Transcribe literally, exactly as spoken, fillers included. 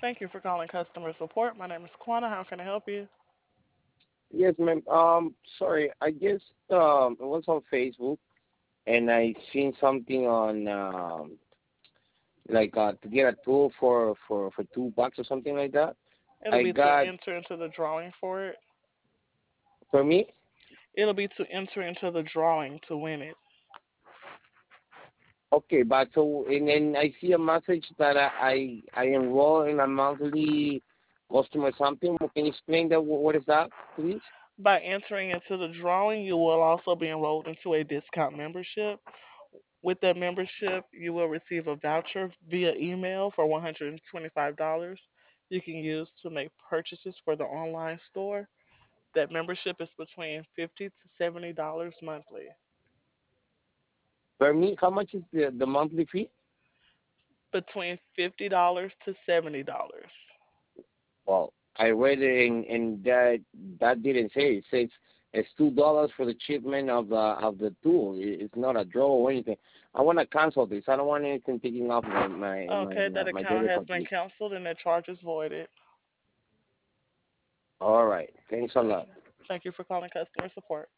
Thank you for calling customer support. My name is Quana. How can I help you? Yes, ma'am. Um, sorry, I just um I was on Facebook and I seen something on um like uh to get a tool for for for two bucks or something like that. It'll I be to got enter into the drawing for it. for me. It'll be to enter into the drawing to win it. Okay, but so and then I see a message that I I, I enroll in a monthly customer something. Can you explain that? What is that, please? By entering into the drawing, you will also be enrolled into a discount membership. With that membership, you will receive a voucher via email for one hundred twenty-five dollars you can use to make purchases for the online store. That membership is between fifty to seventy dollars monthly. For me, how much is the the monthly fee? Between fifty dollars to seventy dollars. Well, I read it and, and that that didn't say. It says it's two dollars for the shipment of the of the tool. It- It's not a draw or anything. I want to cancel this. I don't want anything taking off my my my Okay, uh, that my account debit has card, been please. canceled and that charge is voided. All right. Thanks a lot. Thank you for calling customer support.